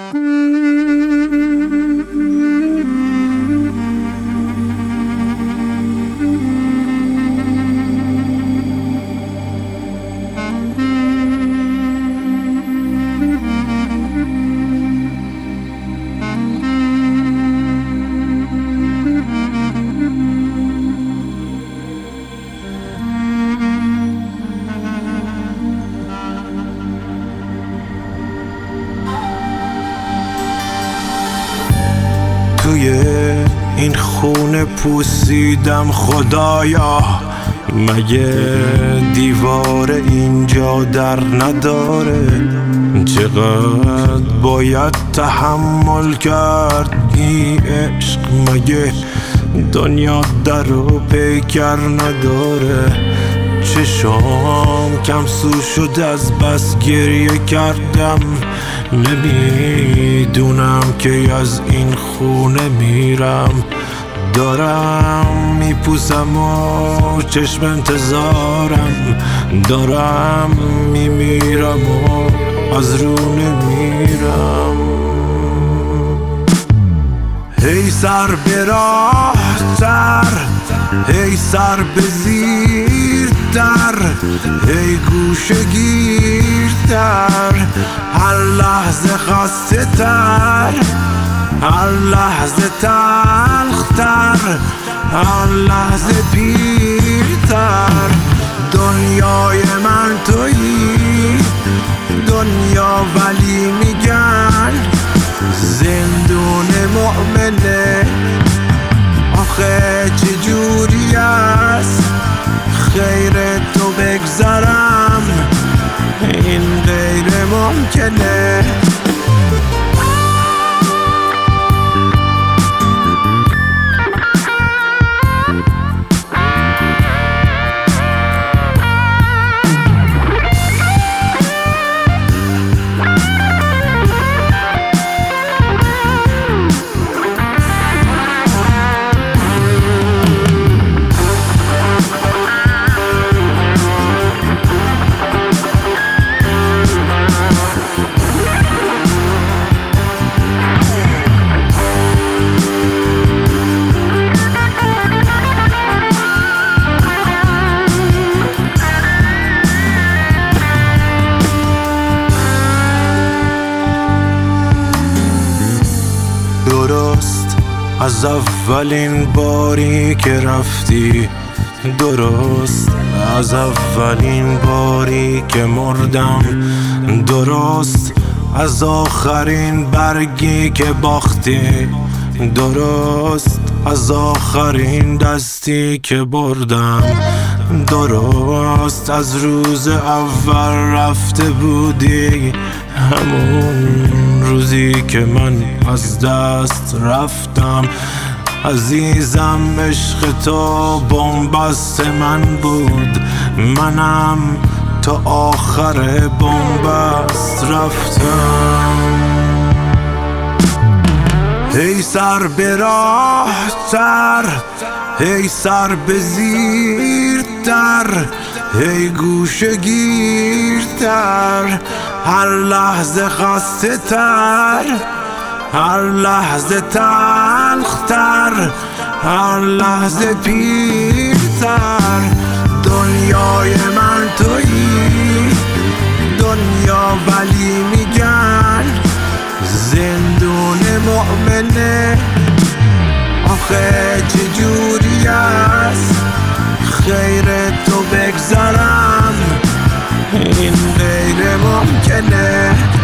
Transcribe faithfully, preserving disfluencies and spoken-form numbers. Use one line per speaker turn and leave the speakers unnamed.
توی این خونه پوسیدم خدایا، مگه دیوار اینجا در نداره؟ چقدر باید تحمل کرد این عشق، مگه دنیا در و پیکر نداره؟ چشام کم سو شد از بس گریه کردم، نمیدونم که از این خونه میرم. دارم میپوسم و چشم انتظارم، دارم میمیرم و از رو نمیرم. هی سر به راه تر، هی سر به زیر در، هی گوشه گیرتر، هر لحظه خسته تر، هر لحظه تلختر، هر لحظه پیرتر. دنیای من تویی دنیا، ولی میگن زندون مؤمنه. آخه چجوری است خیر تو بگذرم، این غیر ممکنه. درست از اولین باری که رفتی، درست از اولین باری که مردم، درست از آخرین برگی که باختی، درست از آخرین دستی که بردم، درست از روز اول رفته بودی، همون روزی که من از دست رفتم. عزیزم عشق تو بن‌بست من بود، منم تا آخر بن‌بست رفتم. هی سر به راه تر، هی سر به زیر تر، هی گوشه گیرتر، هر لحظه خسته تر، هر لحظه تلختر، هر لحظه پیرتر. دنیای من تویی دنیا، ولی میگن زندون مؤمنه. آخه چجوری است خیر تو بگذرم، این غیر ممکنه.